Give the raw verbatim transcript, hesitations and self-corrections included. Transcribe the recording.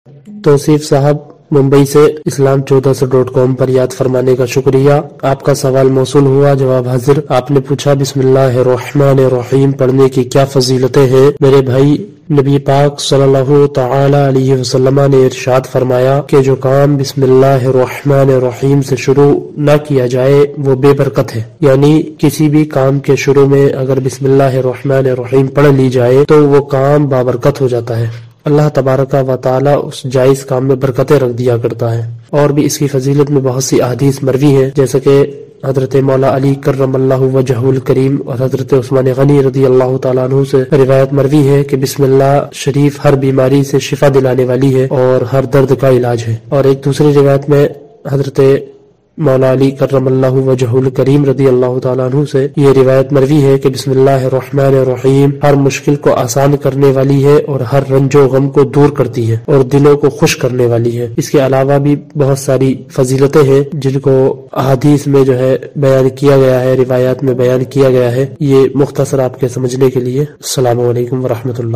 توصیف صاحب ممبئی سے اسلام چودہ سو ڈاٹ کام پر یاد فرمانے کا شکریہ۔ آپ کا سوال موصول ہوا، جواب حاضر۔ آپ نے پوچھا بسم اللہ الرحمن الرحیم پڑھنے کی کیا فضیلتیں ہیں؟ میرے بھائی، نبی پاک صلی اللہ تعالی علیہ وسلم نے ارشاد فرمایا کہ جو کام بسم اللہ الرحمن الرحیم سے شروع نہ کیا جائے وہ بے برکت ہے، یعنی کسی بھی کام کے شروع میں اگر بسم اللہ الرحمن الرحیم پڑھ لی جائے تو وہ کام بابرکت ہو جاتا ہے۔ اللہ تبارک و تعالی اس جائز کام میں برکتیں رکھ دیا کرتا ہے۔ اور بھی اس کی فضیلت میں بہت سی احادیث مروی ہیں، جیسے کہ حضرت مولا علی کرم اللہ وجہہ الکریم اور حضرت عثمان غنی رضی اللہ تعالیٰ عنہ سے روایت مروی ہے کہ بسم اللہ شریف ہر بیماری سے شفا دلانے والی ہے اور ہر درد کا علاج ہے۔ اور ایک دوسری روایت میں حضرت مولا علی کرم اللہ وجہہ الکریم رضی اللہ تعالیٰ عنہ سے یہ روایت مروی ہے کہ بسم اللہ الرحمن الرحیم ہر مشکل کو آسان کرنے والی ہے اور ہر رنج و غم کو دور کرتی ہے اور دلوں کو خوش کرنے والی ہے۔ اس کے علاوہ بھی بہت ساری فضیلتیں ہیں جن کو احادیث میں جو ہے بیان کیا گیا ہے، روایات میں بیان کیا گیا ہے۔ یہ مختصر آپ کے سمجھنے کے لیے۔ السلام علیکم ورحمۃ اللہ۔